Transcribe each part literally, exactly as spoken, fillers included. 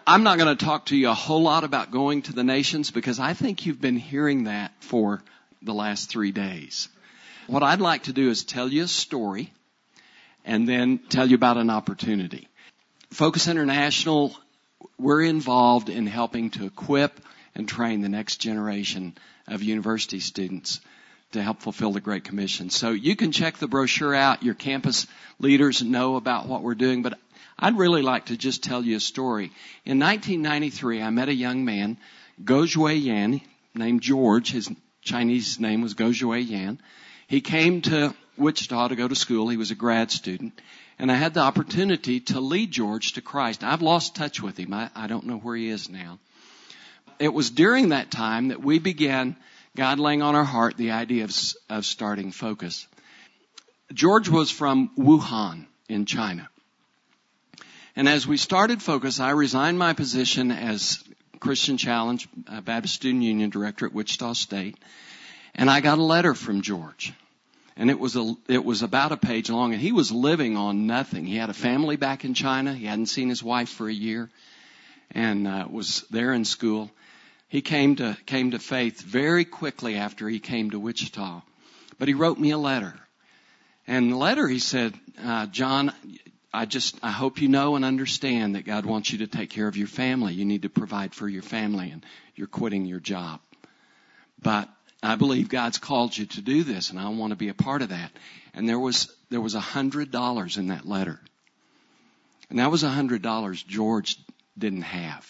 I'm not going to talk to you a whole lot about going to the nations because I think you've been hearing that for the last three days. What I'd like to do is tell you a story and then tell you about an opportunity. Focus International, we're involved in helping to equip and train the next generation of university students to help fulfill the Great Commission. So you can check the brochure out. Your campus leaders know about what we're doing, but I'd really like to just tell you a story. In nineteen ninety-three, I met a young man, Go Zhui Yan, named George. His Chinese name was Go Zhui Yan. He came to Wichita to go to school. He was a grad student. And I had the opportunity to lead George to Christ. I've lost touch with him. I, I don't know where he is now. It was during that time that we began, God laying on our heart, the idea of, of starting Focus. George was from Wuhan in China. And as we started Focus, I resigned my position as Christian Challenge uh, Baptist Student Union Director at Wichita State. And I got a letter from George. And it was a, it was about a page long, and he was living on nothing. He had a family back in China. He hadn't seen his wife for a year and uh, was there in school. He came to, came to faith very quickly after he came to Wichita. But he wrote me a letter. And in the letter he said, uh, John, I just, I hope you know and understand that God wants you to take care of your family. You need to provide for your family, and you're quitting your job. But I believe God's called you to do this, and I want to be a part of that. And there was, there was a hundred dollars in that letter. And that was a hundred dollars George didn't have.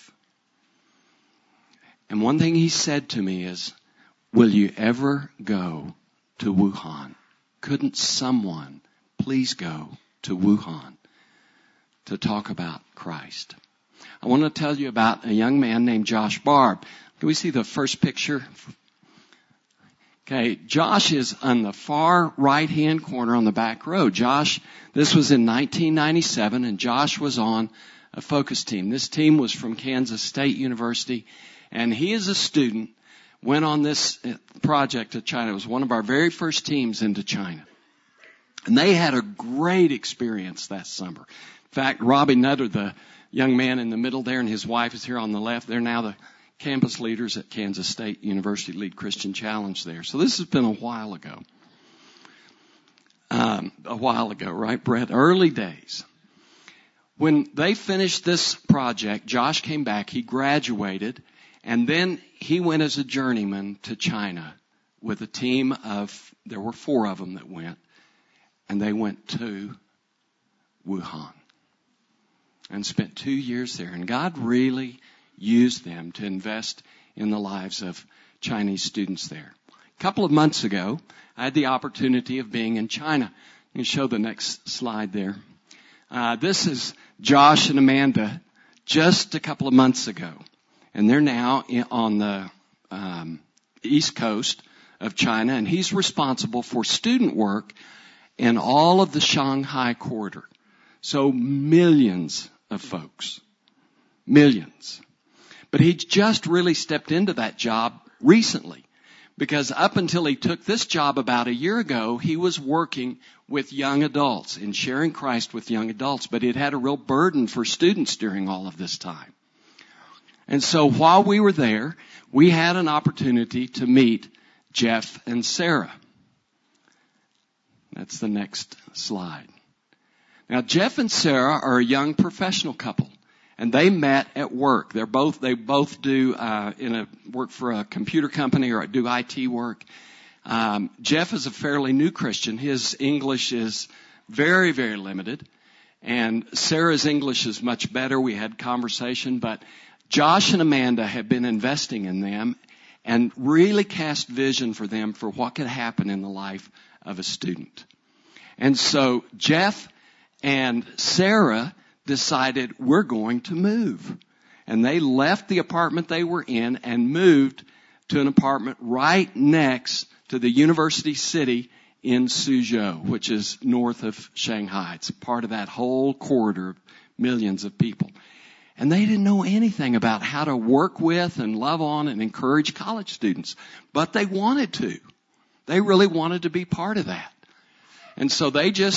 And one thing he said to me is, will you ever go to Wuhan? Couldn't someone please go to Wuhan to talk about Christ? I want to tell you about a young man named Josh Barb. Can we see the first picture? Okay, Josh is on the far right-hand corner on the back row. Josh, this was in nineteen ninety-seven, and Josh was on a Focus team. This team was from Kansas State University, and he is a student, went on this project to China. It was one of our very first teams into China. And they had a great experience that summer. In fact, Robbie Nutter, the young man in the middle there, and his wife is here on the left. They're now the campus leaders at Kansas State University, lead Christian Challenge there. So this has been a while ago. Um, a while ago, right, Brett? Early days. When they finished this project, Josh came back, he graduated, and then he went as a journeyman to China with a team of, there were four of them that went, and they went to Wuhan and spent two years there. And God really used them to invest in the lives of Chinese students there. A couple of months ago, I had the opportunity of being in China. You can show the next slide there. Uh, this is Josh and Amanda just a couple of months ago. And they're now in, on the um, east coast of China, and he's responsible for student work in all of the Shanghai corridor. So millions of folks. Millions. But he just really stepped into that job recently, because up until he took this job about a year ago, he was working with young adults and sharing Christ with young adults, but it had a real burden for students during all of this time. And so while we were there, we had an opportunity to meet Jeff and Sarah. That's the next slide. Now, Jeff and Sarah are a young professional couple. And they met at work. They're both, they both do, uh, in a, work for a computer company or do I T work. Um, Jeff is a fairly new Christian. His English is very, very limited. And Sarah's English is much better. We had conversation, but Josh and Amanda have been investing in them and really cast vision for them for what could happen in the life of a student. And so Jeff and Sarah decided we're going to move. And they left the apartment they were in and moved to an apartment right next to the university city in Suzhou, which is north of Shanghai. It's part of that whole corridor of millions of people. And they didn't know anything about how to work with and love on and encourage college students. But they wanted to. They really wanted to be part of that. And so they just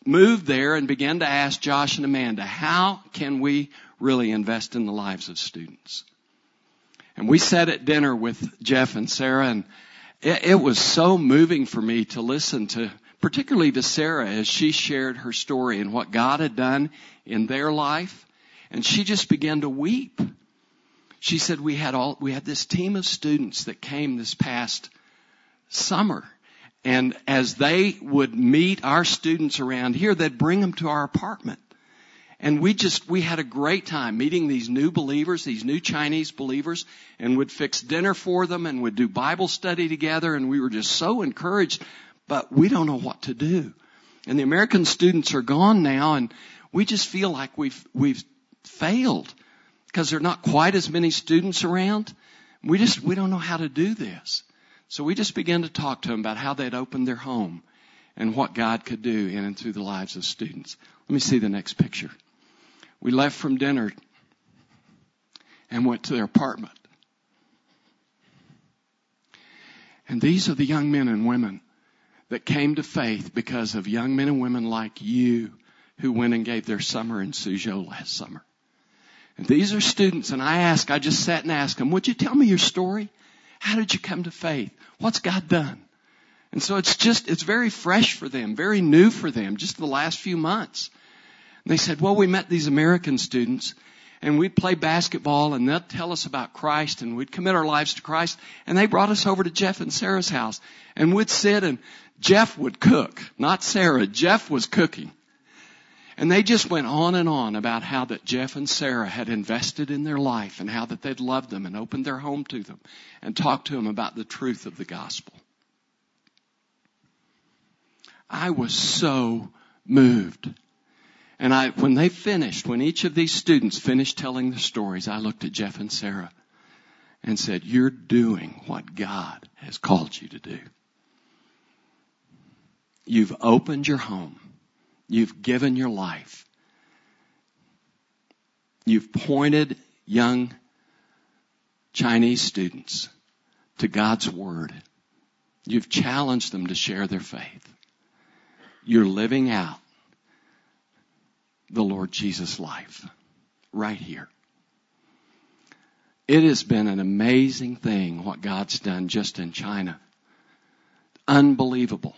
moved there and began to ask Josh and Amanda, how can we really invest in the lives of students? And we sat at dinner with Jeff and Sarah, and it, it was so moving for me to listen to, particularly to Sarah, as she shared her story and what God had done in their life. And she just began to weep. She said, we had all, we had this team of students that came this past summer. And as they would meet our students around here, they'd bring them to our apartment. And we just, we had a great time meeting these new believers, these new Chinese believers, and would fix dinner for them and would do Bible study together. And we were just so encouraged, but we don't know what to do. And the American students are gone now, and we just feel like we've, we've failed because there are not quite as many students around. We just, we don't know how to do this. So we just began to talk to them about how they'd opened their home and what God could do in and through the lives of students. Let me see the next picture. We left from dinner and went to their apartment. And these are the young men and women that came to faith because of young men and women like you who went and gave their summer in Suzhou last summer. And these are students, and I asked, I just sat and asked them, would you tell me your story? How did you come to faith? What's God done? And so it's just, it's very fresh for them, very new for them, just the last few months. And they said, well, we met these American students, and we'd play basketball, and they'd tell us about Christ, and we'd commit our lives to Christ. And they brought us over to Jeff and Sarah's house, and we'd sit, and Jeff would cook, not Sarah. Jeff was cooking. And they just went on and on about how that Jeff and Sarah had invested in their life and how that they'd loved them and opened their home to them and talked to them about the truth of the gospel. I was so moved. And I, when they finished, when each of these students finished telling their stories, I looked at Jeff and Sarah and said, you're doing what God has called you to do. You've opened your home. You've given your life. You've pointed young Chinese students to God's Word. You've challenged them to share their faith. You're living out the Lord Jesus' life right here. It has been an amazing thing what God's done just in China. Unbelievable.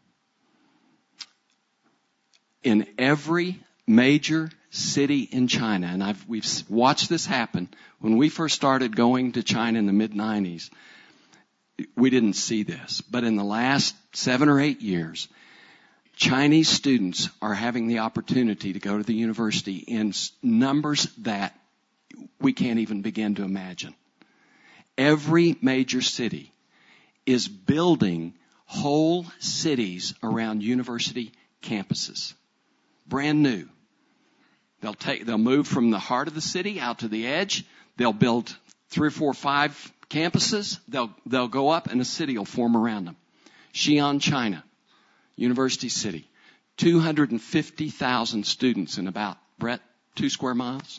In every major city in China, and I've, we've watched this happen. When we first started going to China in the mid nineties, we didn't see this. But in the last seven or eight years, Chinese students are having the opportunity to go to the university in numbers that we can't even begin to imagine. Every major city is building whole cities around university campuses. Brand new. They'll take, they'll move from the heart of the city out to the edge. They'll build three or four, five campuses. They'll, they'll go up and a city will form around them. Xi'an, China, University City. two hundred fifty thousand students in about, Brett, two square miles.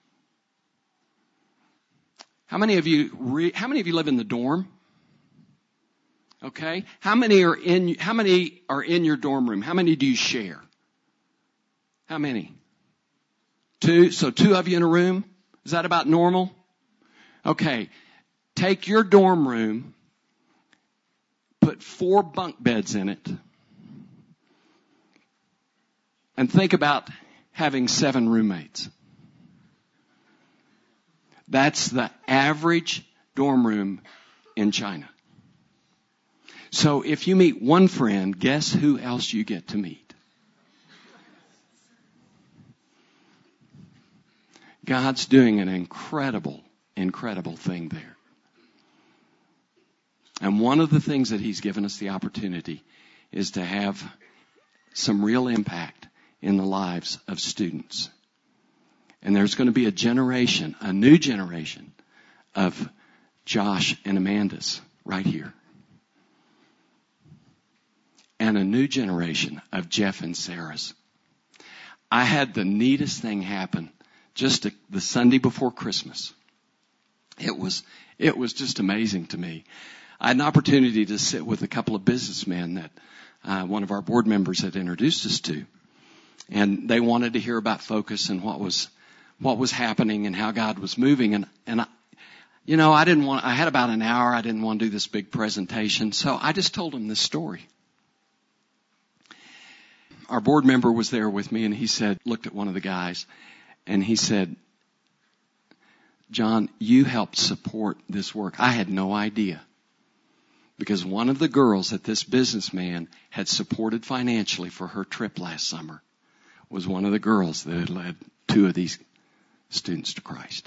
How many of you, re, how many of you live in the dorm? Okay. How many are in, how many are in your dorm room? How many do you share? How many? Two. So two of you in a room. Is that about normal? Okay. Take your dorm room, put four bunk beds in it, and think about having seven roommates. That's the average dorm room in China. So if you meet one friend, guess who else you get to meet? God's doing an incredible, incredible thing there. And one of the things that He's given us the opportunity is to have some real impact in the lives of students. And there's going to be a generation, a new generation of Josh and Amanda's right here. And a new generation of Jeff and Sarah's. I had the neatest thing happen just a, the Sunday before Christmas. It was, it was just amazing to me. I had an opportunity to sit with a couple of businessmen that uh, one of our board members had introduced us to. And they wanted to hear about Focus and what was what was happening and how God was moving. And, and I, you know, I didn't want, I had about an hour. I didn't want to do this big presentation. So I just told them this story. Our board member was there with me, and he said, looked at one of the guys, and he said, John, you helped support this work. I had no idea. Because one of the girls that this businessman had supported financially for her trip last summer was one of the girls that had led two of these students to Christ.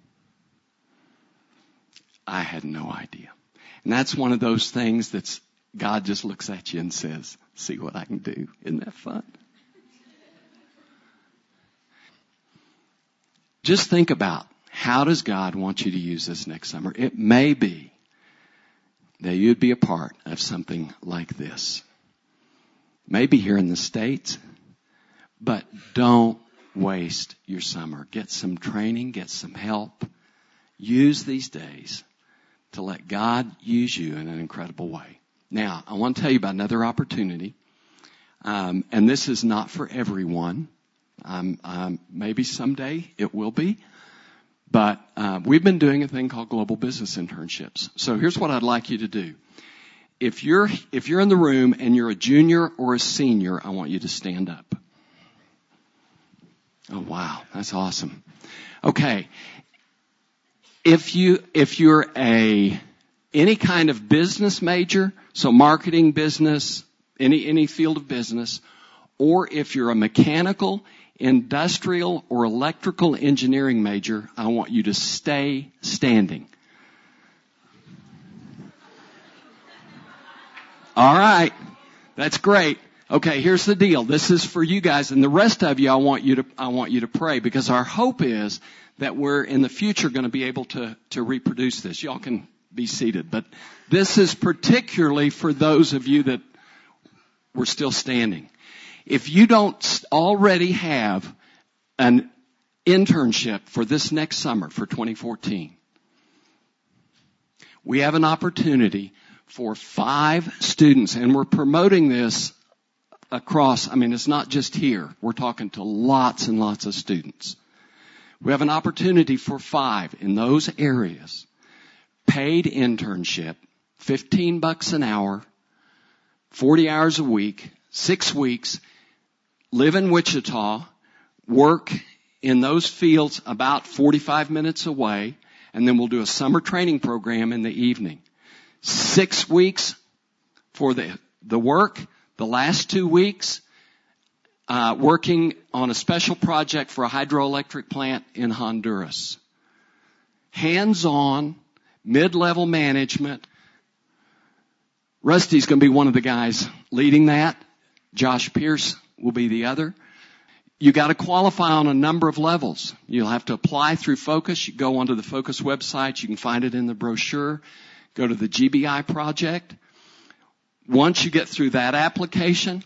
I had no idea. And that's one of those things that's God just looks at you and says, see what I can do. Isn't that fun? Just think about, how does God want you to use this next summer? It may be that you'd be a part of something like this. Maybe here in the States, but don't waste your summer. Get some training, get some help. Use these days to let God use you in an incredible way. Now, I want to tell you about another opportunity, um, and this is not for everyone. Um, um, maybe someday it will be. But uh, we've been doing a thing called Global Business Internships. So here's what I'd like you to do. If you're if you're in the room and you're a junior or a senior, I want you to stand up. Oh, wow. That's awesome. Okay. If you if you're a any kind of business major, so marketing, business, any any field of business, or if you're a mechanical, industrial, or electrical engineering major, I want you to stay standing. All right. That's great. Okay, here's the deal. This is for you guys, and the rest of you, I want you to I want you to pray, because our hope is that we're in the future going to be able to to reproduce this. Y'all can be seated, but this is particularly for those of you that were still standing. If you don't already have an internship for this next summer, for twenty fourteen, we have an opportunity for five students, and we're promoting this across, I mean, it's not just here. We're talking to lots and lots of students. We have an opportunity for five in those areas. Paid internship, fifteen bucks an hour, forty hours a week, six weeks, live in Wichita, work in those fields about forty-five minutes away, and then we'll do a summer training program in the evening. Six weeks for the, the work, the last two weeks, uh, working on a special project for a hydroelectric plant in Honduras. Hands-on, mid-level management. Rusty's going to be one of the guys leading that. Josh Pierce will be the other. You got to qualify on a number of levels. You'll have to apply through Focus. You go onto the Focus website. You can find it in the brochure. Go to the G B I project. Once you get through that application,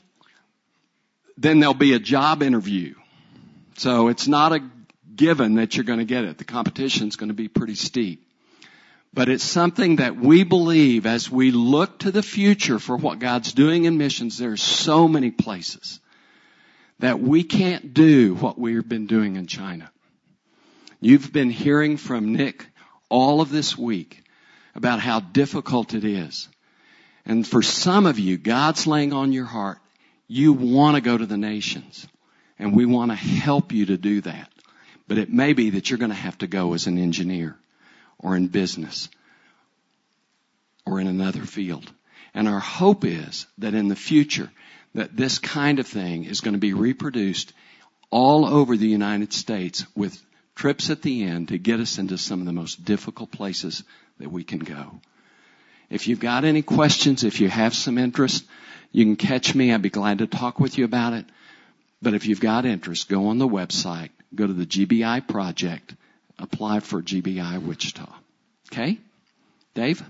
then there'll be a job interview. So it's not a given that you're going to get it. The competition's going to be pretty steep. But it's something that we believe as we look to the future for what God's doing in missions. There's so many places that we can't do what we've been doing in China. You've been hearing from Nick all of this week about how difficult it is. And for some of you, God's laying on your heart, you want to go to the nations. And we want to help you to do that. But it may be that you're going to have to go as an engineer or in business or in another field. And our hope is that in the future, that this kind of thing is going to be reproduced all over the United States with trips at the end to get us into some of the most difficult places that we can go. If you've got any questions, if you have some interest, you can catch me. I'd be glad to talk with you about it. But if you've got interest, go on the website, go to the G B I project, apply for G B I Wichita. Okay? Dave?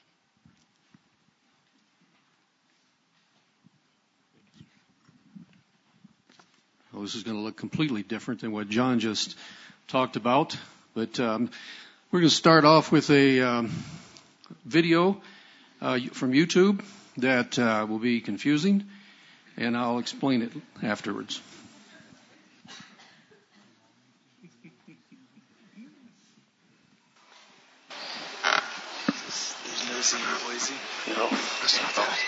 Well, this is going to look completely different than what John just talked about. But um, we're going to start off with a um, video uh, from YouTube that uh, will be confusing, and I'll explain it afterwards. Boise, Boise. No, that's not that.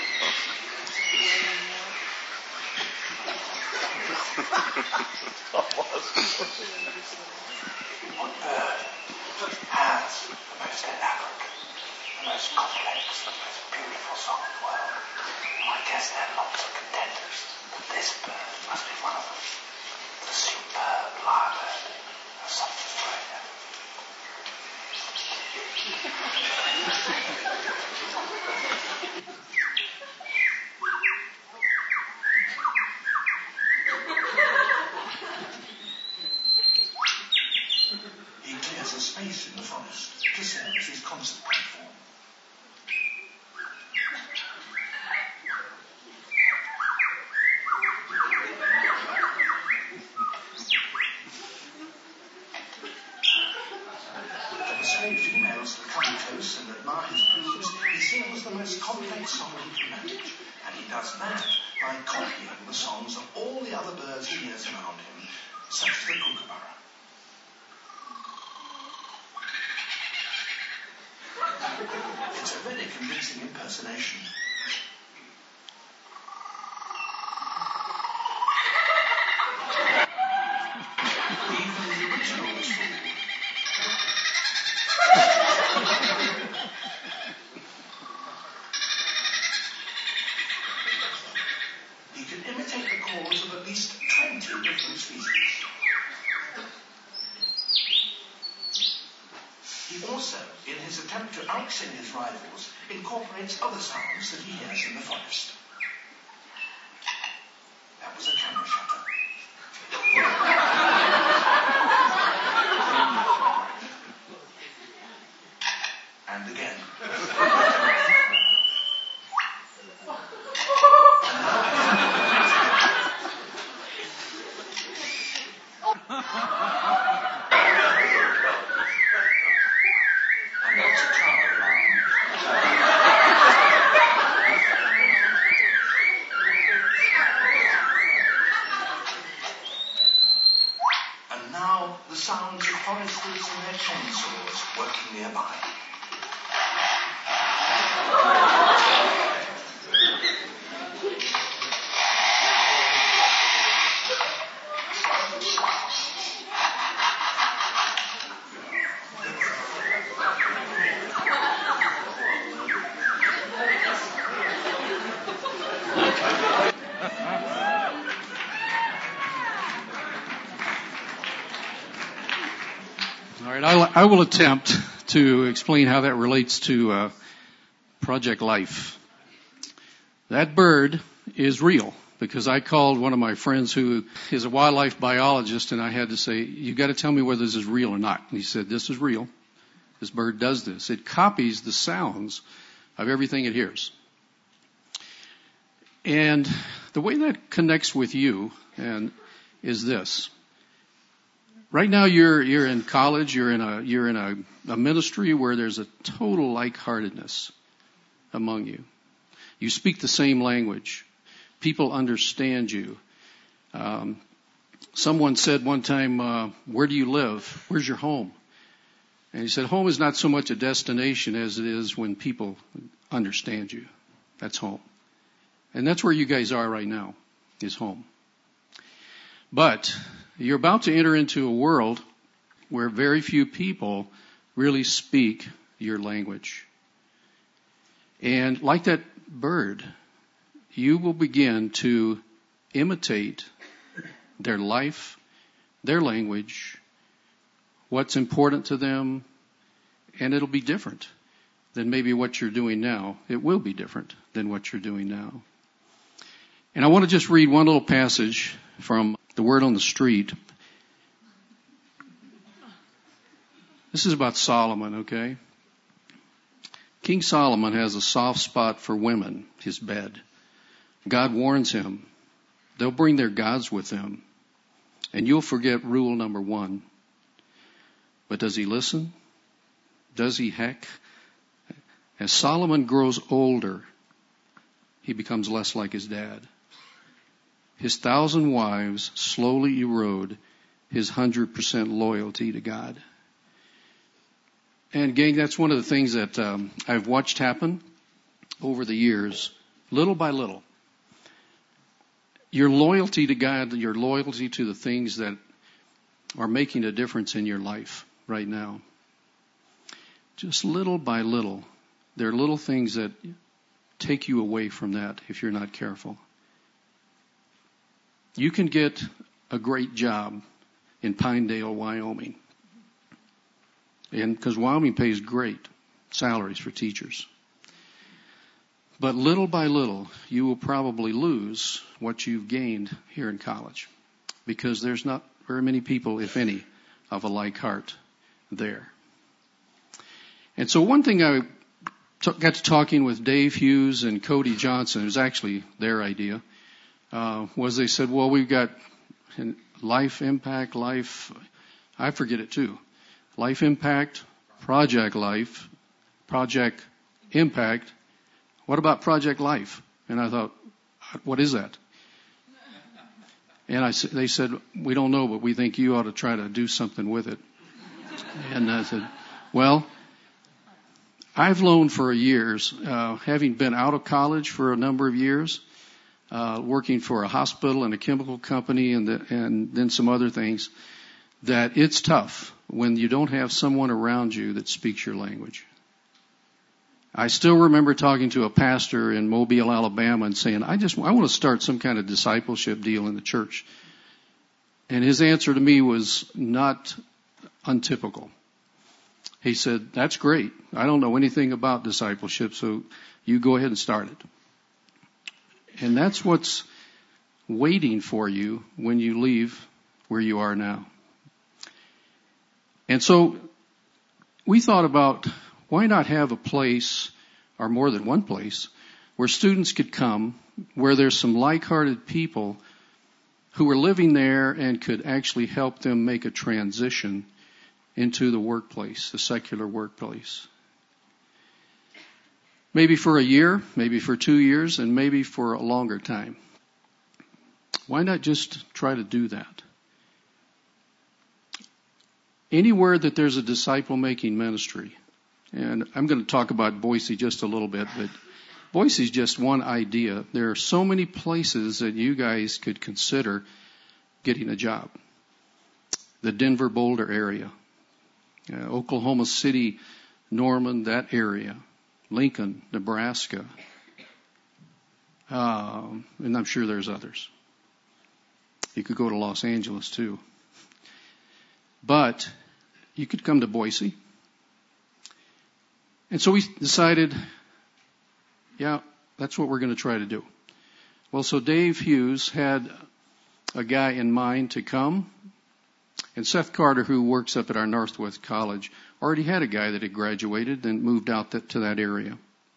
What bird has the most elaborate, the most complex, the most beautiful song in the world? Well, I guess there are lots of contenders, but this bird must be one of them. The superb lyrebird of South Australia. He clears a space in the forest to serve as his concert platform. To persuade females to come close and admire his grooves, he sings the most complex song he can manage, and he does that by copying the songs of all the other birds he hears around him, such as the kookaburra. It's a very convincing impersonation. Even the original was fooled. He can imitate the calls of at least twenty different species. He also, in his attempt to outsing his rivals, incorporates other sounds that he hears in the forest. That was a camera shutter. And again. And that's a car alarm. And now the sounds of foresters and their chainsaws working nearby. All right, I'll, I will attempt to explain how that relates to uh, Project Life. That bird is real because I called one of my friends who is a wildlife biologist, and I had to say, you got to tell me whether this is real or not. And he said, this is real. This bird does this. It copies the sounds of everything it hears. And the way that connects with you and is this. Right now you're you're in college, you're in a you're in a, a ministry where there's a total like-heartedness among you. You speak the same language. People understand you. Um, someone said one time, uh, where do you live? Where's your home? And he said, home is not so much a destination as it is when people understand you. That's home. And that's where you guys are right now, is home. But you're about to enter into a world where very few people really speak your language. And like that bird, you will begin to imitate their life, their language, what's important to them, and it'll be different than maybe what you're doing now. It will be different than what you're doing now. And I want to just read one little passage from the Word on the Street. This is about Solomon, okay? King Solomon has a soft spot for women, his bed. God warns him, they'll bring their gods with them, and you'll forget rule number one. But does he listen? Does he heck? As Solomon grows older, he becomes less like his dad. His thousand wives slowly erode his hundred percent loyalty to God. And gang, that's one of the things that um, I've watched happen over the years, little by little. Your loyalty to God, your loyalty to the things that are making a difference in your life right now. Just little by little, there are little things that take you away from that if you're not careful. You can get a great job in Pinedale, Wyoming. And because Wyoming pays great salaries for teachers. But little by little, you will probably lose what you've gained here in college. Because there's not very many people, if any, of a like heart there. And so one thing I t- got to talking with Dave Hughes and Cody Johnson, it was actually their idea, uh, was they said, well, we've got life impact, life, I forget it too. Life impact, project life, project impact. What about project life? And I thought, what is that? And I, they said, we don't know, but we think you ought to try to do something with it. And I said, well, I've loaned for years, uh, having been out of college for a number of years, uh, working for a hospital and a chemical company and, the, and then some other things, that it's tough when you don't have someone around you that speaks your language. I still remember talking to a pastor in Mobile, Alabama, and saying, I just, I want to start some kind of discipleship deal in the church. And his answer to me was not untypical. He said, that's great. I don't know anything about discipleship, so you go ahead and start it. And that's what's waiting for you when you leave where you are now. And so we thought about, why not have a place, or more than one place, where students could come, where there's some like-hearted people who are living there and could actually help them make a transition into the workplace, the secular workplace. Maybe for a year, maybe for two years, and maybe for a longer time. Why not just try to do that? Anywhere that there's a disciple-making ministry, and I'm going to talk about Boise just a little bit, but Boise's just one idea. There are so many places that you guys could consider getting a job. The Denver Boulder area, uh, Oklahoma City, Norman, that area, Lincoln, Nebraska, uh, and I'm sure there's others. You could go to Los Angeles too. But you could come to Boise. And so we decided, yeah, that's what we're going to try to do. Well, so Dave Hughes had a guy in mind to come. And Seth Carter, who works up at our Northwest College, already had a guy that had graduated and moved out that, to that area.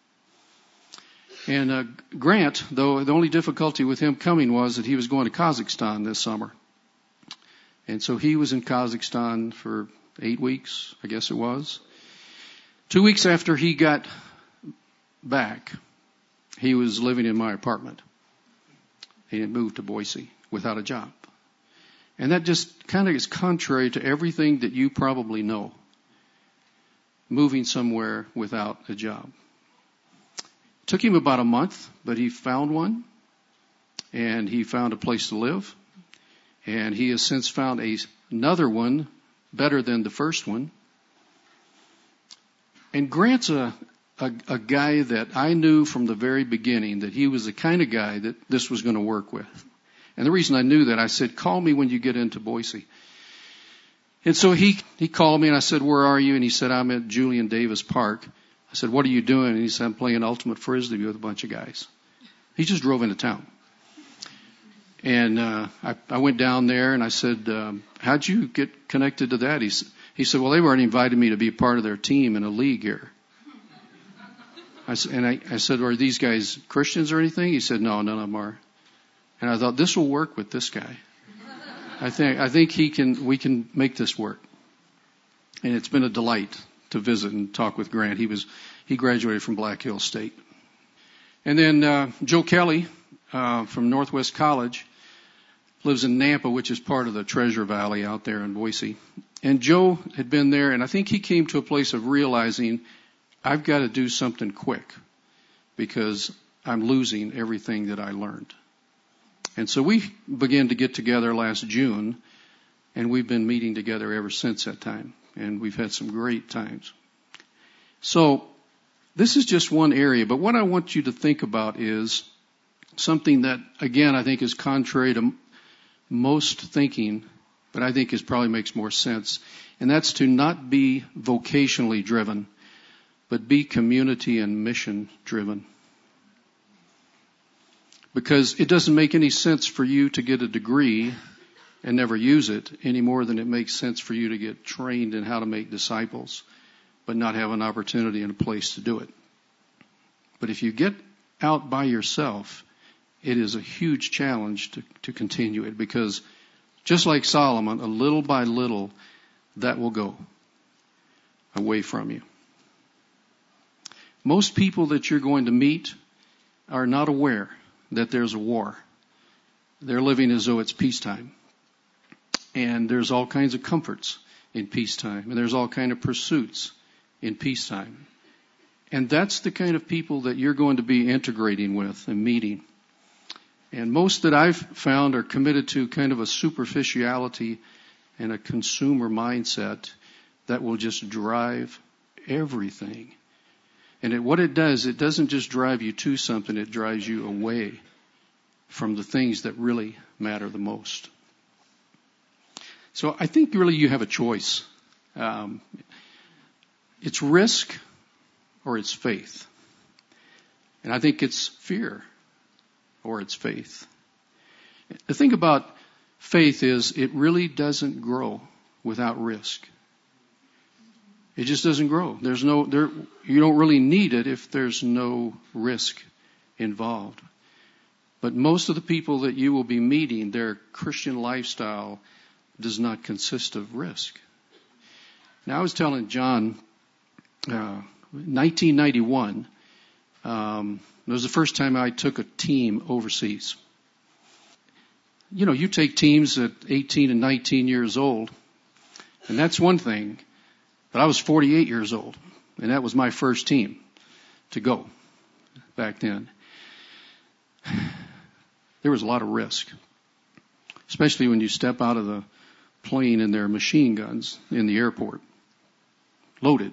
And uh, Grant, though, the only difficulty with him coming was that he was going to Kazakhstan this summer. And so he was in Kazakhstan for eight weeks, I guess it was. Two weeks after he got back, he was living in my apartment. He had moved to Boise without a job. And that just kind of is contrary to everything that you probably know. Moving somewhere without a job. It took him about a month, but he found one. And he found a place to live. And he has since found a, another one better than the first one. And Grant's a, a, a guy that I knew from the very beginning that he was the kind of guy that this was going to work with. And the reason I knew that, I said, call me when you get into Boise. And so he, he called me and I said, where are you? And he said, I'm at Julian Davis Park. I said, what are you doing? And he said, I'm playing ultimate frisbee with a bunch of guys. He just drove into town. And uh, I, I went down there and I said, um, how'd you get connected to that? He, he said, well, they've already invited me to be a part of their team in a league here. I, and I, I said, are these guys Christians or anything? He said, no, none of them are. And I thought, this will work with this guy. I think I think he can. We can make this work. And it's been a delight to visit and talk with Grant. He was he graduated from Black Hills State. And then uh, Joe Kelly uh, from Northwest College lives in Nampa, which is part of the Treasure Valley out there in Boise. And Joe had been there, and I think he came to a place of realizing, I've got to do something quick because I'm losing everything that I learned. And so we began to get together last June, and we've been meeting together ever since that time. And we've had some great times. So this is just one area, but what I want you to think about is something that, again, I think is contrary to most thinking, but I think is probably makes more sense. And that's to not be vocationally driven, but be community and mission driven. Because it doesn't make any sense for you to get a degree and never use it any more than it makes sense for you to get trained in how to make disciples, but not have an opportunity and a place to do it. But if you get out by yourself, it is a huge challenge to, to continue it, because just like Solomon, a little by little, that will go away from you. Most people that you're going to meet are not aware that there's a war. They're living as though it's peacetime. And there's all kinds of comforts in peacetime. And there's all kinds of pursuits in peacetime. And that's the kind of people that you're going to be integrating with and meeting. And most that I've found are committed to kind of a superficiality and a consumer mindset that will just drive everything. And it, what it does, it doesn't just drive you to something, it drives you away from the things that really matter the most. So I think really you have a choice. Um, it's risk or it's faith. And I think it's fear or it's faith. The thing about faith is it really doesn't grow without risk. It just doesn't grow. There's no, there, you don't really need it if there's no risk involved. But most of the people that you will be meeting, their Christian lifestyle does not consist of risk. Now, I was telling John, uh, nineteen ninety-one, um, it was the first time I took a team overseas. You know, you take teams at eighteen and nineteen years old, and that's one thing. But I was forty-eight years old, and that was my first team to go back then. There was a lot of risk, especially when you step out of the plane and there are machine guns in the airport, loaded.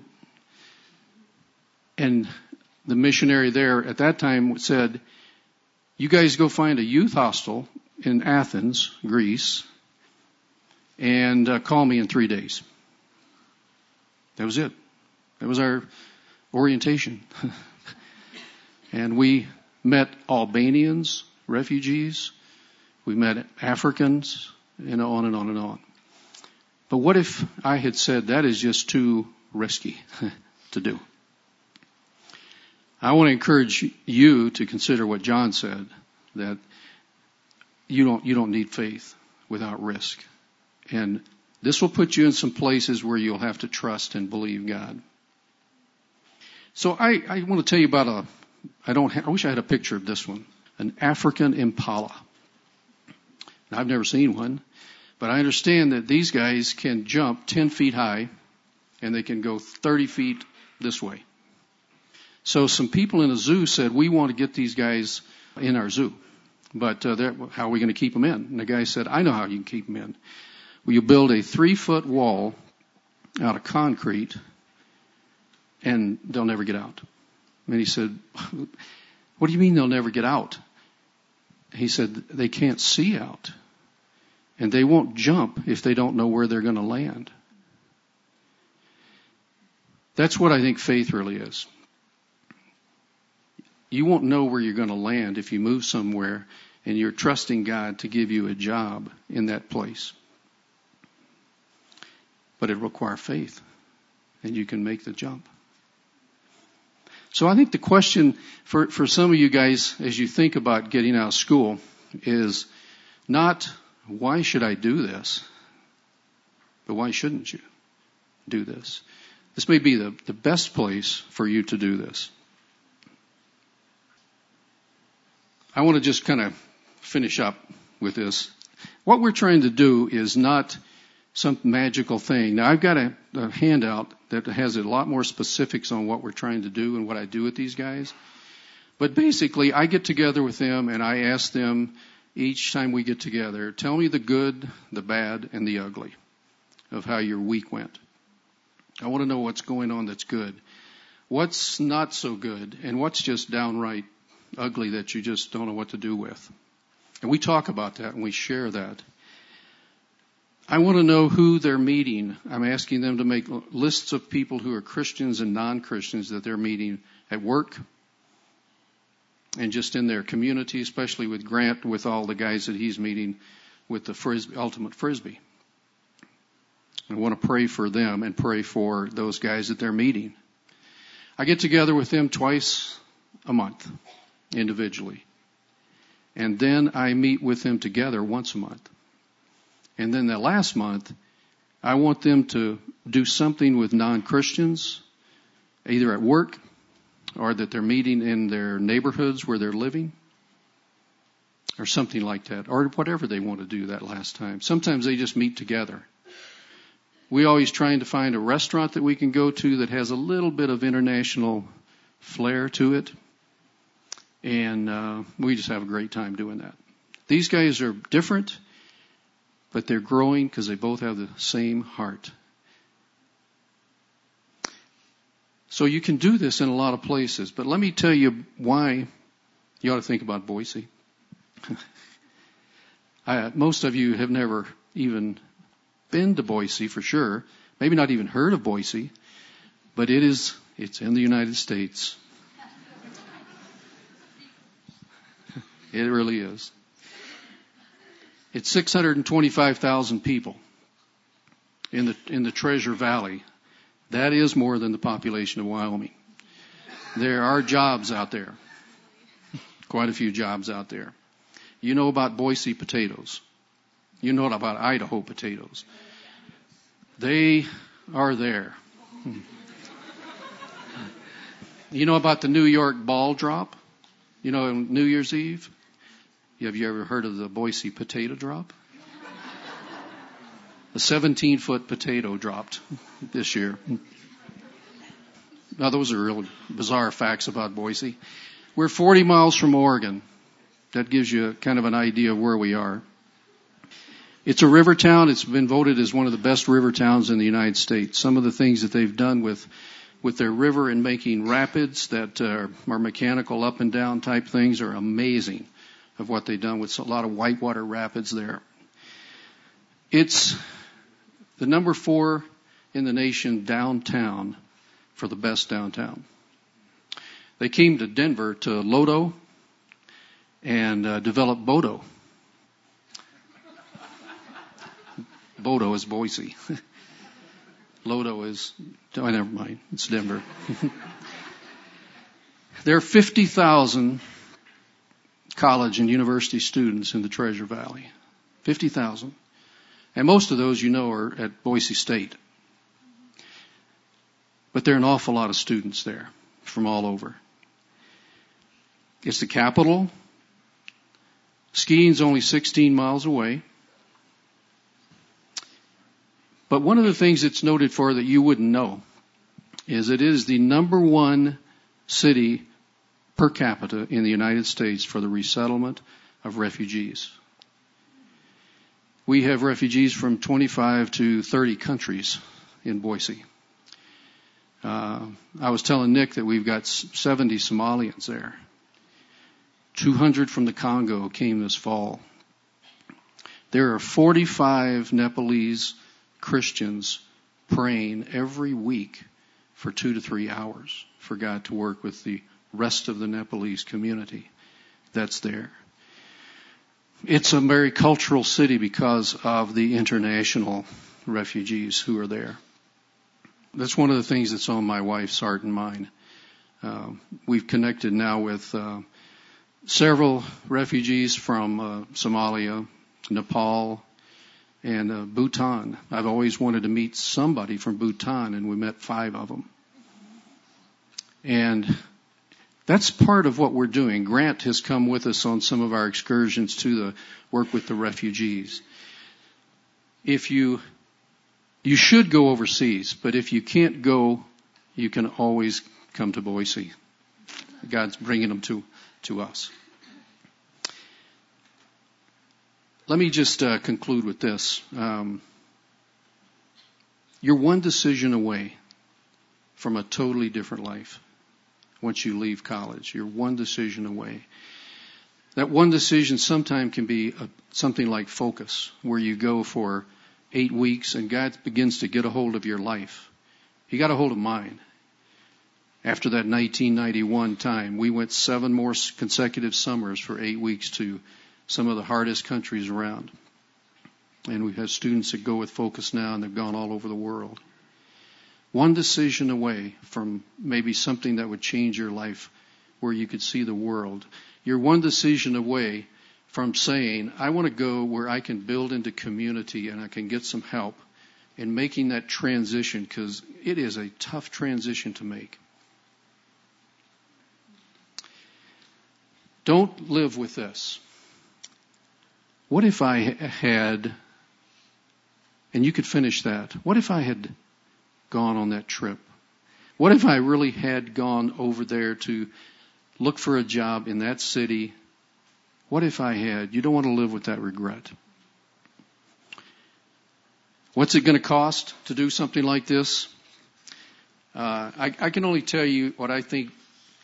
And the missionary there at that time said, you guys go find a youth hostel in Athens, Greece, and uh, call me in three days. That was it. That was our orientation. And we met Albanians, refugees. We met Africans, and on and on and on. But what if I had said that is just too risky to do? I want to encourage you to consider what John said, that you don't, you don't need faith without risk. And this will put you in some places where you'll have to trust and believe God. So I, I want to tell you about a, I don't, ha- I wish I had a picture of this one, an African impala. Now, I've never seen one, but I understand that these guys can jump ten feet high and they can go thirty feet this way. So some people in a zoo said, we want to get these guys in our zoo, but uh, how are we going to keep them in? And the guy said, I know how you can keep them in. Well, you build a three-foot wall out of concrete, and they'll never get out. And he said, what do you mean they'll never get out? He said, they can't see out, and they won't jump if they don't know where they're going to land. That's what I think faith really is. You won't know where you're going to land if you move somewhere and you're trusting God to give you a job in that place. But it requires faith, and you can make the jump. So I think the question for, for some of you guys as you think about getting out of school is not, why should I do this? But why shouldn't you do this? This may be the, the best place for you to do this. I want to just kind of finish up with this. What we're trying to do is not some magical thing. Now, I've got a, a handout that has a lot more specifics on what we're trying to do and what I do with these guys. But basically, I get together with them and I ask them each time we get together, tell me the good, the bad, and the ugly of how your week went. I want to know what's going on that's good. What's not so good, and what's just downright ugly that you just don't know what to do with. And we talk about that and we share that. I want to know who they're meeting. I'm asking them to make lists of people who are Christians and non-Christians that they're meeting at work and just in their community, especially with Grant, with all the guys that he's meeting with the Frisbee, Ultimate Frisbee. I want to pray for them and pray for those guys that they're meeting. I get together with them twice a month, individually. And then I meet with them together once a month. And then the last month, I want them to do something with non-Christians, either at work or that they're meeting in their neighborhoods where they're living, or something like that, or whatever they want to do that last time. Sometimes they just meet together. We always trying to find a restaurant that we can go to that has a little bit of international flair to it. And uh, we just have a great time doing that. These guys are different, but they're growing because they both have the same heart. So you can do this in a lot of places. But let me tell you why you ought to think about Boise. I, most of you have never even been to Boise for sure. Maybe not even heard of Boise. But it is, it's in the United States. It really is. It's six hundred twenty-five thousand people in the in the Treasure Valley. That is more than the population of Wyoming. There are jobs out there. Quite a few jobs out there. You know about Boise potatoes. You know about Idaho potatoes. They are there. You know about the New York ball drop? You know, on New Year's Eve? Have you ever heard of the Boise potato drop? A seventeen-foot potato dropped this year. Now, those are real bizarre facts about Boise. We're forty miles from Oregon. That gives you kind of an idea of where we are. It's a river town. It's been voted as one of the best river towns in the United States. Some of the things that they've done with with their river and making rapids that uh, are mechanical up and down type things are amazing of what they've done with a lot of whitewater rapids there. It's the number four in the nation downtown for the best downtown. They came to Denver to Lodo and uh, developed Bodo. Bodo is Boise. Lodo is, oh, never mind, it's Denver. There are fifty thousand college and university students in the Treasure Valley. fifty thousand. And most of those, you know, are at Boise State. But there are an awful lot of students there from all over. It's the capital. Skiing's only sixteen miles away. But one of the things it's noted for that you wouldn't know is it is the number one city per capita in the United States for the resettlement of refugees. We have refugees from twenty-five to thirty countries in Boise. Uh, I was telling Nick that we've got seventy Somalians there. two hundred from the Congo came this fall. There are forty-five Nepalese Christians praying every week for two to three hours for God to work with the rest of the Nepalese community that's there. It's a very cultural city because of the international refugees who are there. That's one of the things that's on my wife's heart and mind. Uh, we've connected now with uh, several refugees from uh, Somalia, Nepal, and uh, Bhutan. I've always wanted to meet somebody from Bhutan, and we met five of them. And That's part of what we're doing. Grant has come with us on some of our excursions to the work with the refugees. If you, you should go overseas, but if you can't go, you can always come to Boise. God's bringing them to, to us. Let me just uh, conclude with this. Um, you're one decision away from a totally different life once you leave college. You're one decision away. That one decision sometimes can be a, something like Focus, where you go for eight weeks and God begins to get a hold of your life. He got a hold of mine. After that nineteen ninety-one time, we went seven more consecutive summers for eight weeks to some of the hardest countries around. And we have students that go with Focus now, and they've gone all over the world. One decision away from maybe something that would change your life, where you could see the world. You're one decision away from saying, I want to go where I can build into community and I can get some help in making that transition, because it is a tough transition to make. Don't live with this. What if I had, and you could finish that, what if I had gone on that trip? What if I really had gone over there to look for a job in that city? What if I had? You don't want to live with that regret. What's it going to cost to do something like this? Uh, I, I can only tell you what I think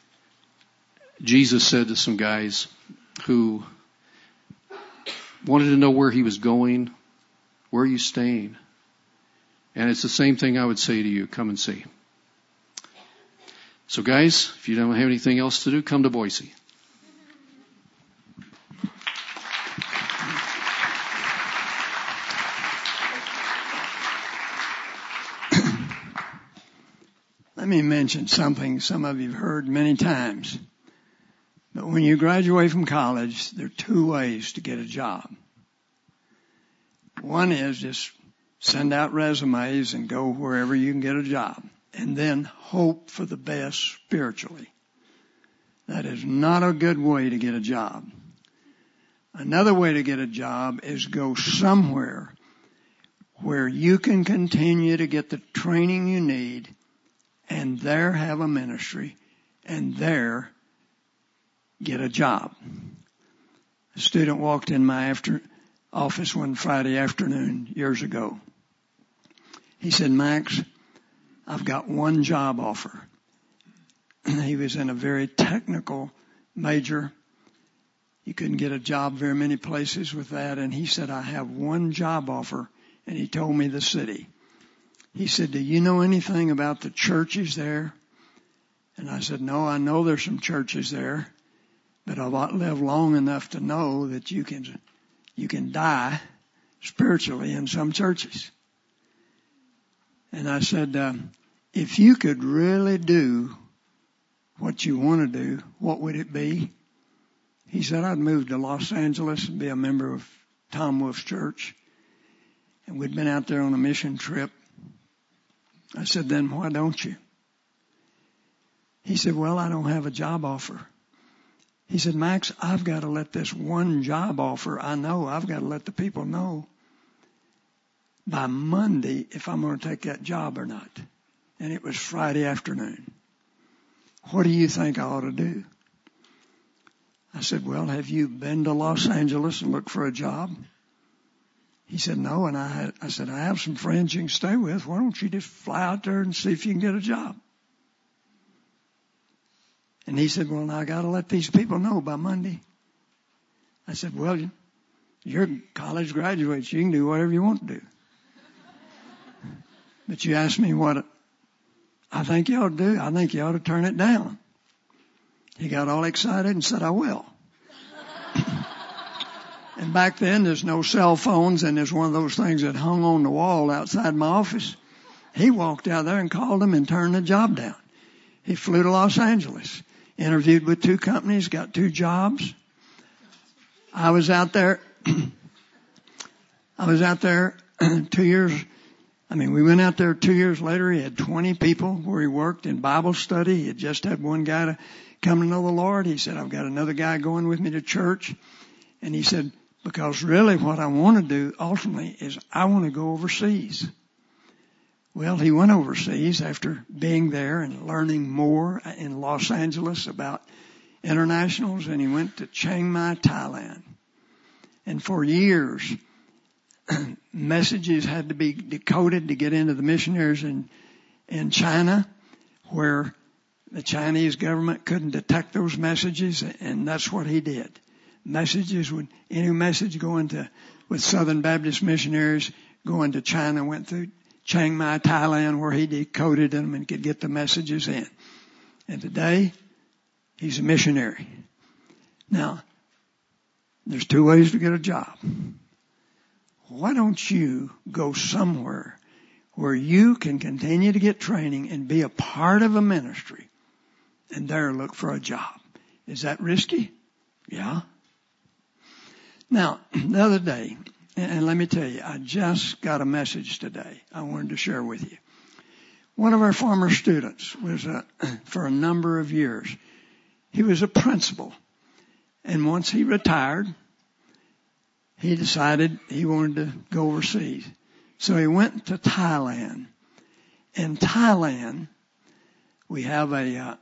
Jesus said to some guys who wanted to know where he was going. Where are you staying? And it's the same thing I would say to you. Come and see. So guys, if you don't have anything else to do, come to Boise. Let me mention something some of you have heard many times. But when you graduate from college, there are two ways to get a job. One is just send out resumes and go wherever you can get a job. And then hope for the best spiritually. That is not a good way to get a job. Another way to get a job is go somewhere where you can continue to get the training you need and there have a ministry and there get a job. A student walked in my after office one Friday afternoon years ago. He said, Max, I've got one job offer. He was in a very technical major. You couldn't get a job very many places with that. And he said, I have one job offer. And he told me the city. He said, do you know anything about the churches there? And I said, no, I know there's some churches there. But I've lived long enough to know that you can, you can die spiritually in some churches. And I said, uh, if you could really do what you want to do, what would it be? He said, I'd move to Los Angeles and be a member of Tom Wolf's church. And we'd been out there on a mission trip. I said, then why don't you? He said, well, I don't have a job offer. He said, Max, I've got to let this one job offer, I know, I've got to let the people know by Monday if I'm going to take that job or not. And it was Friday afternoon. What do you think I ought to do? I said, well, have you been to Los Angeles and looked for a job? He said, no. And I had, I said, I have some friends you can stay with. Why don't you just fly out there and see if you can get a job? And he said, well, now I got to let these people know by Monday. I said, well, you're college graduates. You can do whatever you want to do. But you asked me what I think you ought to do. I think you ought to turn it down. He got all excited and said, I will. And back then, there's no cell phones, and there's one of those things that hung on the wall outside my office. He walked out there and called them and turned the job down. He flew to Los Angeles, interviewed with two companies, got two jobs. I was out there, I was out there two years I mean, we went out there two years later. He had twenty people where he worked in Bible study. He had just had one guy to come to know the Lord. He said, I've got another guy going with me to church. And he said, because really what I want to do ultimately is I want to go overseas. Well, he went overseas after being there and learning more in Los Angeles about internationals, and he went to Chiang Mai, Thailand. And for years, messages had to be decoded to get into the missionaries in, in China, where the Chinese government couldn't detect those messages, and that's what he did. Messages would, any message going to, with Southern Baptist missionaries going to China, went through Chiang Mai, Thailand, where he decoded them and could get the messages in. And today, he's a missionary. Now, there's two ways to get a job. Why don't you go somewhere where you can continue to get training and be a part of a ministry and there look for a job? Is that risky? Yeah. Now, the other day, and let me tell you, I just got a message today I wanted to share with you. One of our former students was a, for a number of years, he was a principal. And once he retired, he decided he wanted to go overseas. So he went to Thailand. In Thailand, we have a, uh,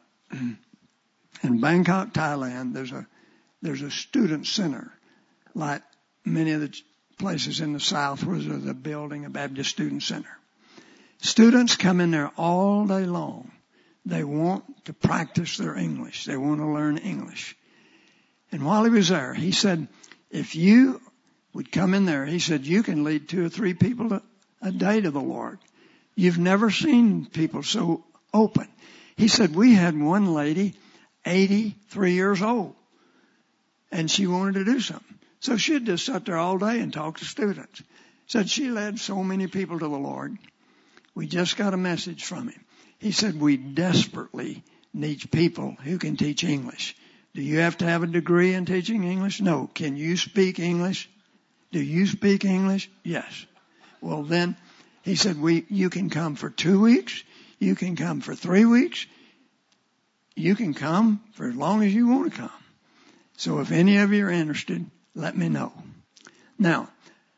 in Bangkok, Thailand, there's a, there's a student center, like many of the places in the South where they're building a Baptist student center. Students come in there all day long. They want to practice their English. They want to learn English. And while he was there, he said, if you would come in there, he said, you can lead two or three people a, a day to the Lord. You've never seen people so open. He said, we had one lady, eighty-three years old, and she wanted to do something. So she'd just sit there all day and talk to students. Said she led so many people to the Lord. We just got a message from him. He said, we desperately need people who can teach English. Do you have to have a degree in teaching English? No. Can you speak English? Do you speak English? Yes. Well, then he said, we, you can come for two weeks. You can come for three weeks. You can come for as long as you want to come. So if any of you are interested, let me know. Now,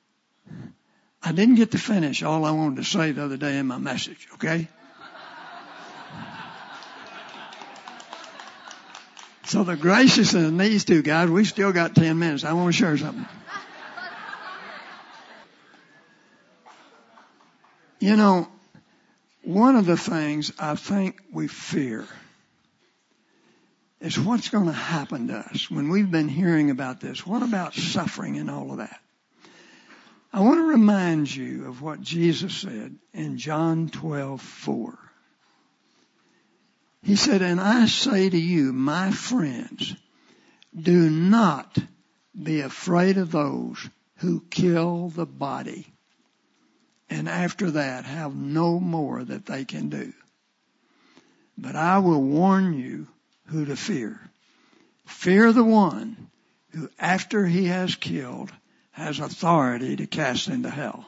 I didn't get to finish all I wanted to say the other day in my message, okay? So the gracious and these two guys, we still got ten minutes. I want to share something. You know, one of the things I think we fear is what's going to happen to us when we've been hearing about this. What about suffering and all of that? I want to remind you of what Jesus said in John twelve four. He said, and I say to you, my friends, do not be afraid of those who kill the body, and after that have no more that they can do. But I will warn you who to fear. Fear the one who, after he has killed, has authority to cast into hell.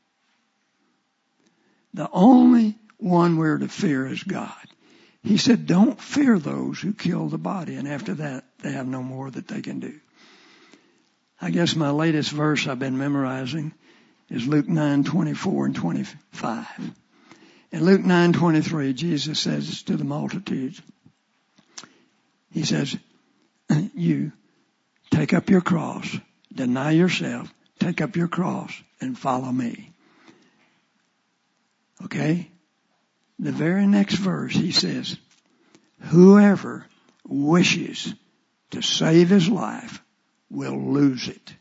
The only one we're to fear is God. He said, don't fear those who kill the body, and after that, they have no more that they can do. I guess my latest verse I've been memorizing is Luke nine twenty-four and twenty-five. In Luke nine twenty-three, Jesus says to the multitudes, he says, you take up your cross, deny yourself, take up your cross, and follow me. Okay? The very next verse, he says, whoever wishes to save his life will lose it.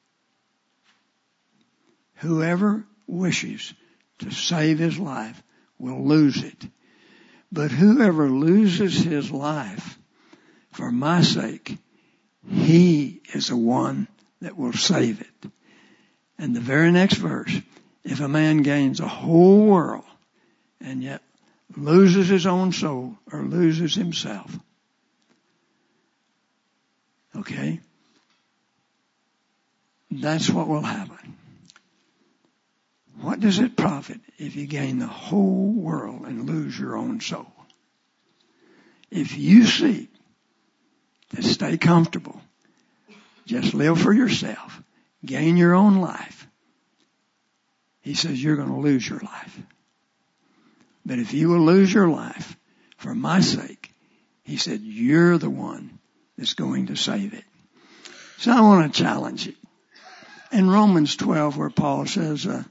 Whoever wishes to save his life will lose it. But whoever loses his life for my sake, he is the one that will save it. And the very next verse, if a man gains a whole world and yet loses his own soul or loses himself. Okay? That's what will happen. What does it profit if you gain the whole world and lose your own soul? If you seek to stay comfortable, just live for yourself, gain your own life, he says you're going to lose your life. But if you will lose your life for my sake, he said, you're the one that's going to save it. So I want to challenge you. In Romans twelve, where Paul says, uh,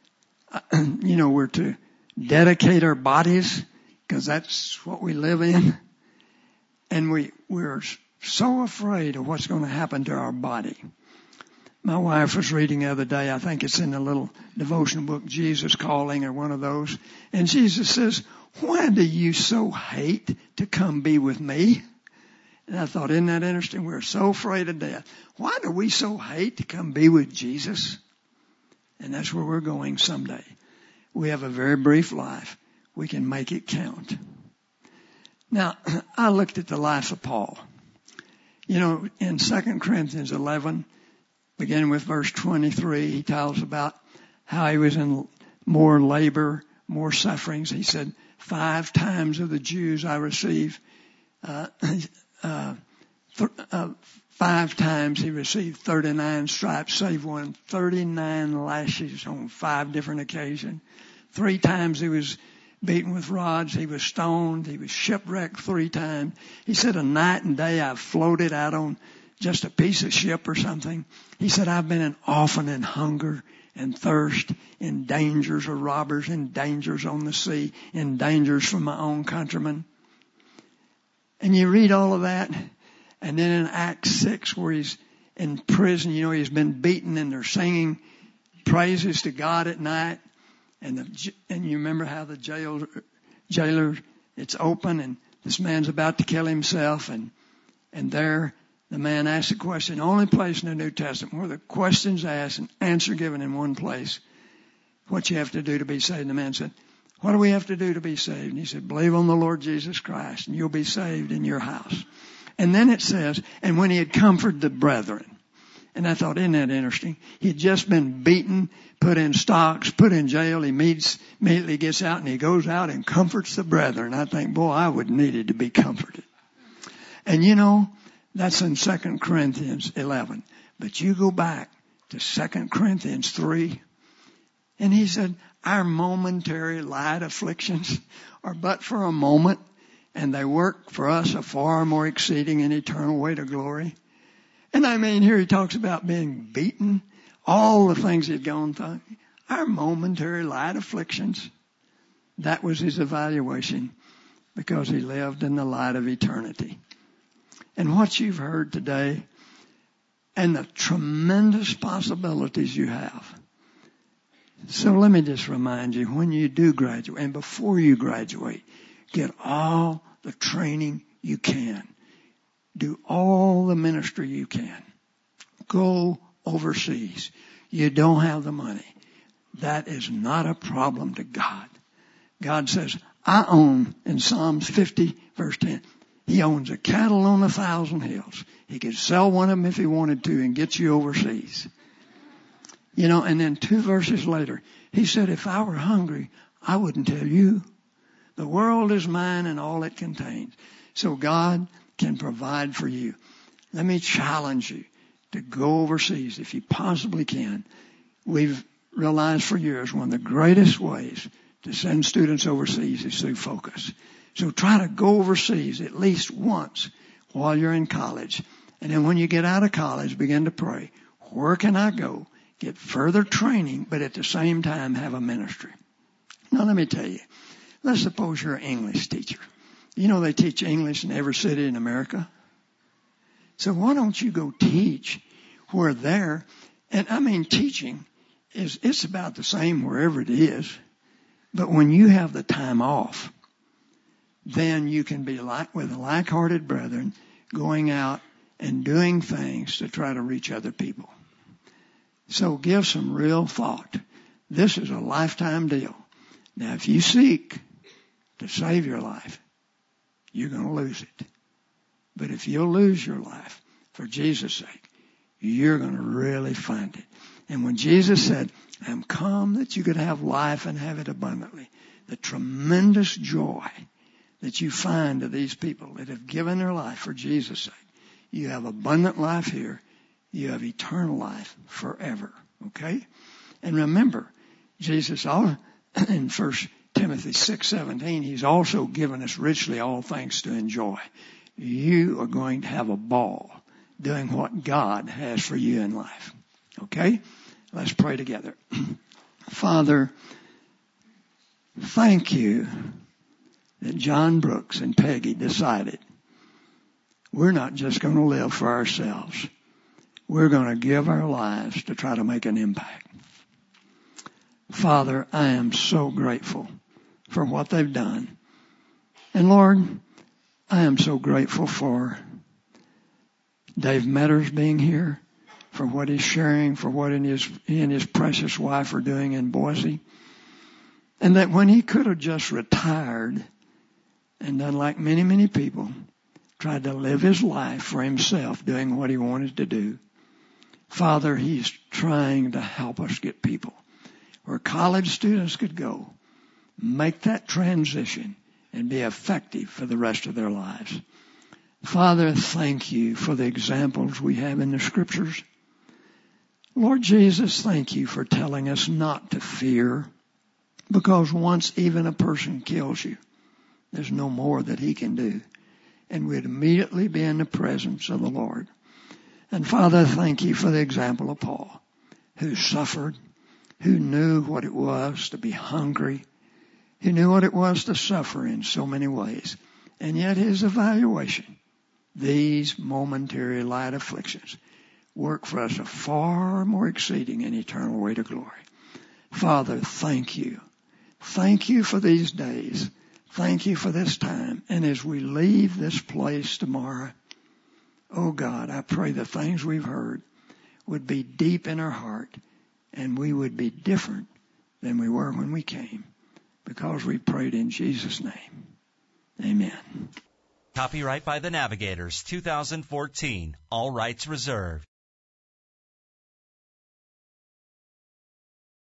you know, we're to dedicate our bodies because that's what we live in. And we, we're so afraid of what's going to happen to our body. My wife was reading the other day, I think it's in the little devotional book, Jesus Calling, or one of those. And Jesus says, why do you so hate to come be with me? And I thought, isn't that interesting? We're so afraid of death. Why do we so hate to come be with Jesus? And that's where we're going someday. We have a very brief life. We can make it count. Now, I looked at the life of Paul. You know, in Second Corinthians eleven, beginning with verse twenty-three, he tells about how he was in more labor, more sufferings. He said, five times of the Jews I received, uh, uh, th- uh, five times he received thirty-nine stripes, save one, thirty-nine lashes on five different occasions. Three times he was beaten with rods. He was stoned. He was shipwrecked three times. He said, a night and day I've floated out on just a piece of ship or something. He said, I've been in, often in hunger and thirst, in dangers of robbers, in dangers on the sea, in dangers from my own countrymen. And you read all of that. And then in Acts six, where he's in prison, you know, he's been beaten and they're singing praises to God at night. And the, and you remember how the jail, jailer, it's open and this man's about to kill himself. And, and there the man asks a question, the only place in the New Testament where the question's asked and answer given in one place. What you have to do to be saved. And the man said, what do we have to do to be saved? And he said, believe on the Lord Jesus Christ and you'll be saved in your house. And then it says, and when he had comforted the brethren. And I thought, isn't that interesting? He had just been beaten, put in stocks, put in jail. He meets, immediately gets out and he goes out and comforts the brethren. I think, boy, I would needed to be comforted. And you know, that's in Second Corinthians eleven. But you go back to Second Corinthians three. And he said, our momentary light afflictions are but for a moment. And they work for us a far more exceeding and eternal way to glory. And I mean, here he talks about being beaten, all the things he'd gone through. Our momentary light afflictions, that was his evaluation because he lived in the light of eternity. And what you've heard today and the tremendous possibilities you have. So let me just remind you, when you do graduate and before you graduate, get all the training you can. Do all the ministry you can. Go overseas. You don't have the money. That is not a problem to God. God says, I own, in Psalms fifty, verse ten, he owns a cattle on a thousand hills. He could sell one of them if he wanted to and get you overseas. You know, and then two verses later, he said, if I were hungry, I wouldn't tell you. The world is mine and all it contains. So God can provide for you. Let me challenge you to go overseas if you possibly can. We've realized for years one of the greatest ways to send students overseas is through Focus. So try to go overseas at least once while you're in college. And then when you get out of college, begin to pray. Where can I go? Get further training, but at the same time have a ministry. Now let me tell you. Let's suppose you're an English teacher. You know they teach English in every city in America. So why don't you go teach where there, and I mean teaching is, it's about the same wherever it is. But when you have the time off, then you can be like with like-hearted brethren going out and doing things to try to reach other people. So give some real thought. This is a lifetime deal. Now if you seek to save your life, you're going to lose it. But if you'll lose your life for Jesus' sake, you're going to really find it. And when Jesus said, I am come that you could have life and have it abundantly, the tremendous joy that you find to these people that have given their life for Jesus' sake. You have abundant life here. You have eternal life forever. Okay? And remember, Jesus, in First Timothy six seventeen, he's also given us richly all things to enjoy. You are going to have a ball doing what God has for you in life. Okay? Let's pray together. Father, thank you that John Brooks and Peggy decided we're not just going to live for ourselves. We're going to give our lives to try to make an impact. Father, I am so grateful for what they've done. And Lord, I am so grateful for Dave Metters being here, for what he's sharing, for what he his, he and his precious wife are doing in Boise. And that when he could have just retired and done like many, many people, tried to live his life for himself, doing what he wanted to do. Father, he's trying to help us get people where college students could go, make that transition, and be effective for the rest of their lives. Father, thank you for the examples we have in the Scriptures. Lord Jesus, thank you for telling us not to fear, because once even a person kills you, there's no more that he can do. And we'd immediately be in the presence of the Lord. And Father, thank you for the example of Paul, who suffered, who knew what it was to be hungry. He knew what it was to suffer in so many ways. And yet his evaluation, these momentary light afflictions, work for us a far more exceeding and eternal way to glory. Father, thank you. Thank you for these days. Thank you for this time. And as we leave this place tomorrow, oh God, I pray the things we've heard would be deep in our heart, and we would be different than we were when we came, because we prayed in Jesus' name. Amen. Copyright by the Navigators, two thousand fourteen. All rights reserved.